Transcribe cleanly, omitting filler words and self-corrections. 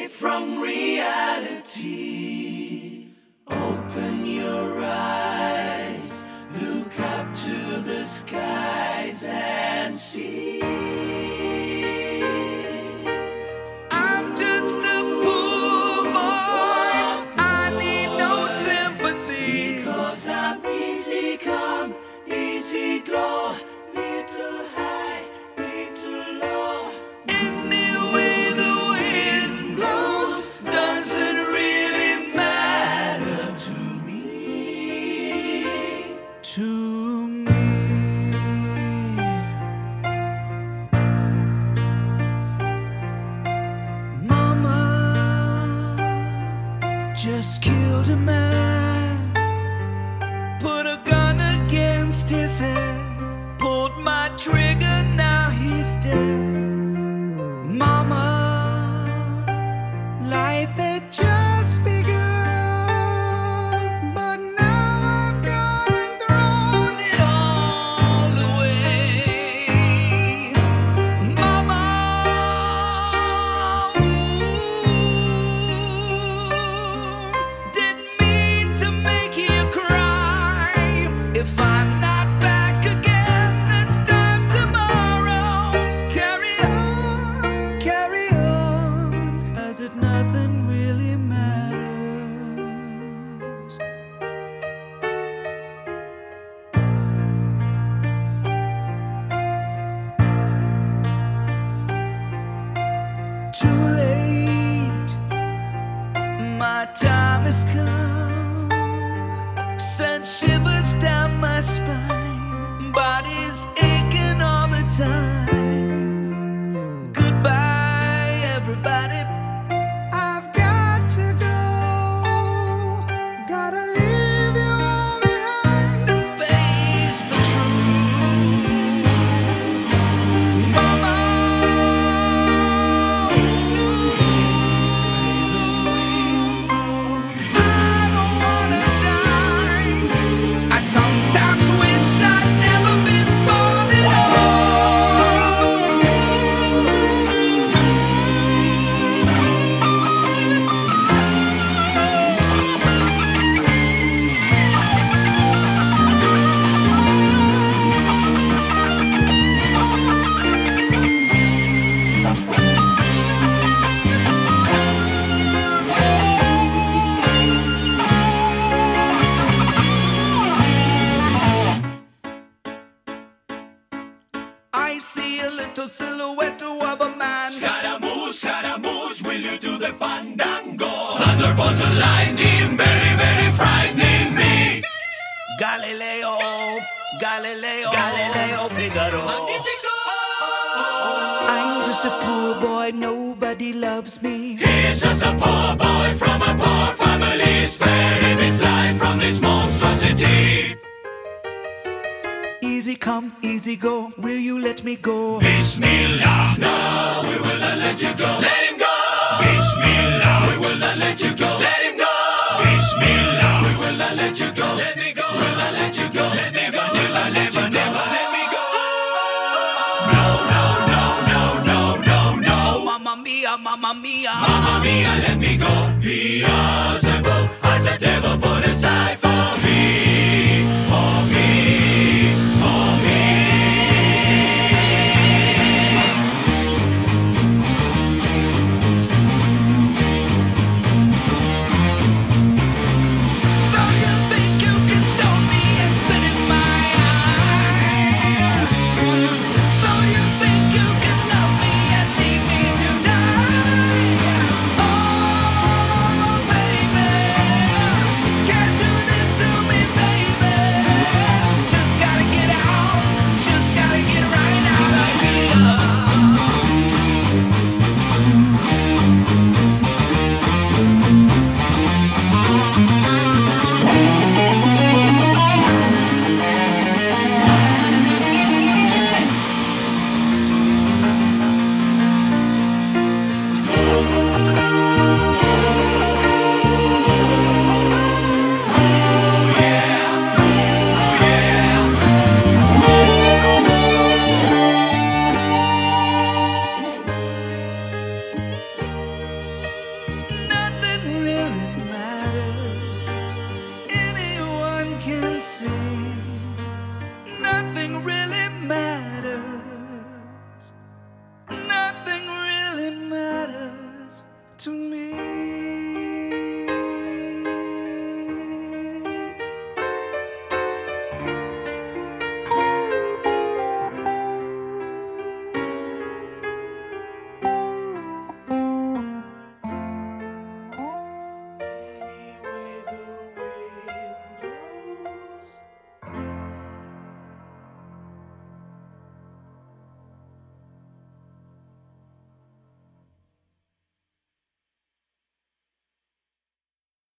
from reality. Open your eyes, look up to the skies and see. I'm just a poor boy, I need no sympathy. Because I'm easy come, easy go, little high, little low. Any way the wind blows doesn't really matter To me, to me. Mama just killed a man, put a gun against his head, pulled my trigger, now he's dead. Mama, life had just begun, but now I've gone and thrown it all away. Mama, didn't mean to make you cry. If I'm not back again this time tomorrow, carry on, as if nothing really matters. Too late, my time has come, sent shivers down my spine, body's aching all the time. Goodbye, everybody. I've got to go, gotta leave you all behind and face the truth. Mama, I don't wanna die. I sometimes wish I'd never been born at I see a little silhouette of a man. Scaramouche, will you do the fandango? Thunderbolts and lightning, very, very frightening me. Galileo, Figaro. I'm just a poor boy, nobody loves me. He's just a poor boy from a poor family, sparing his life from this monstrosity. Easy come, easy go, will you let me go? Bismillah, no, we will not let you go. Let him go. Bismillah, we will not let you go. Let him go. Bismillah, we will not let you go. Let me go. Will not let you go. Let me go. Never let you go. Never let me go. No, no, no, no, no, no, no. Oh, mamma mia, mamma mia. Mamma mia, let me go. Beelzebub has a devil put aside for me, for me, for me. So you think you can stone me and spit in my eye? So you think you can love me and leave me to die? Oh, baby, can't do this nothing really matters. Nothing really matters to me.